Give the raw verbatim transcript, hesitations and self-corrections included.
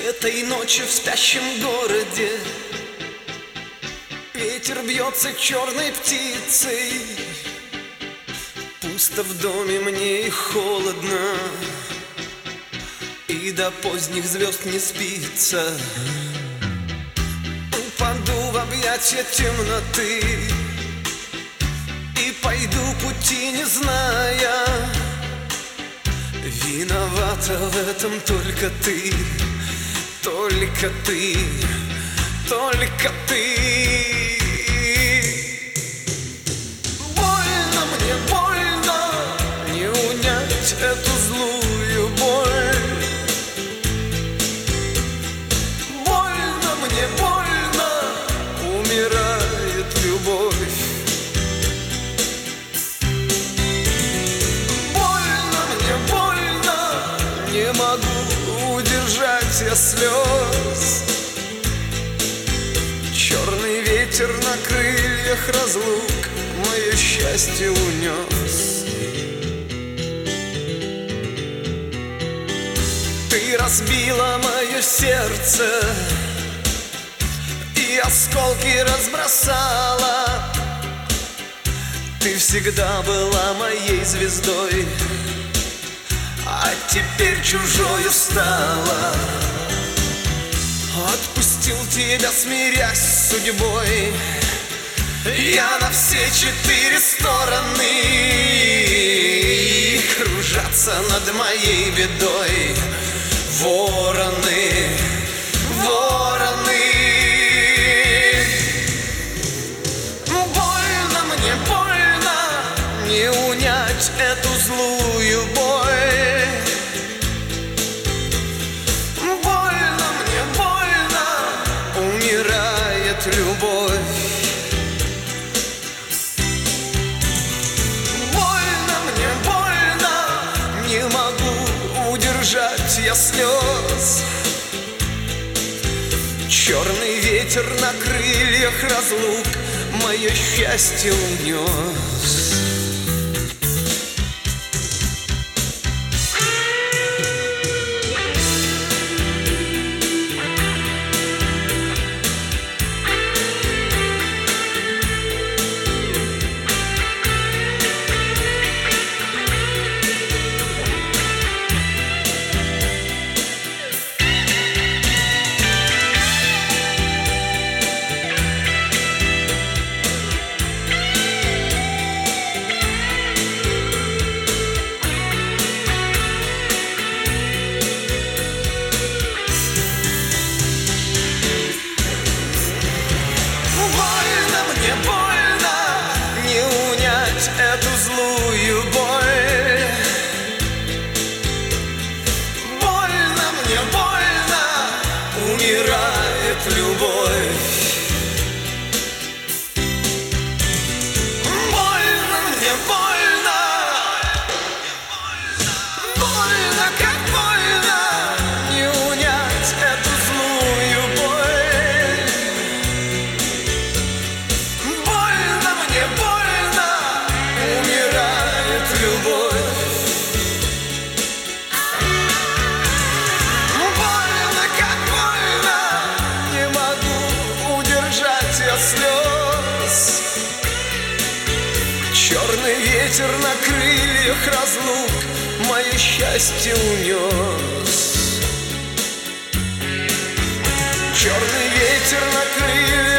Этой ночью в спящем городе ветер бьется черной птицей. Пусто в доме мне и холодно, и до поздних звезд не спится. Упаду в объятия темноты и пойду пути не зная. Виновата в этом только ты, только ты, только ты. Больно мне, больно, не унять эту злую боль. Больно мне, больно, умирает любовь. Больно мне, больно, не могу удержать я слез. Черный ветер на крыльях разлук мое счастье унес. Ты разбила мое сердце и осколки разбросала. Ты всегда была моей звездой, а теперь чужою стала. Отпустил тебя, смирясь с судьбой, я на все четыре стороны. Кружатся над моей бедой вороны, вороны. Больно мне, больно, не унять эту злую боль. Любовь. Больно мне, больно, не могу удержать я слез. Черный ветер на крыльях разлук мое счастье унес. Эту злую боль. Больно мне, больно, умирает любовь. Больно мне, больно, больно, как больно, не унять эту злую боль. Больно мне, больно, любовь. Больно, как больно, не могу удержать я слез. Черный ветер на крыльях разлук мое счастье унес. Черный ветер на крыльях